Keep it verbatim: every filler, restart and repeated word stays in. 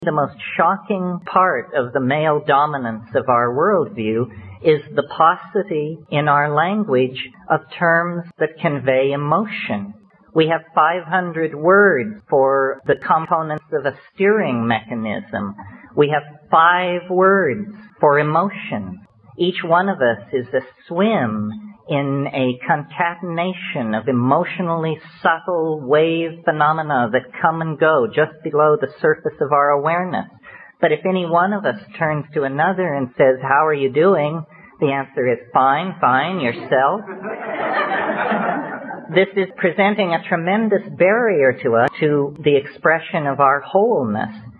The most shocking part of the male dominance of our worldview is the paucity in our language of terms that convey emotion. We have five hundred words for the components of a steering mechanism. We have five words for emotion. Each one of us is a swim in a concatenation of emotionally subtle wave phenomena that come and go just below the surface of our awareness. But if any one of us turns to another and says, "How are you doing?" the answer is, "Fine, fine, yourself." This is presenting a tremendous barrier to us, to the expression of our wholeness.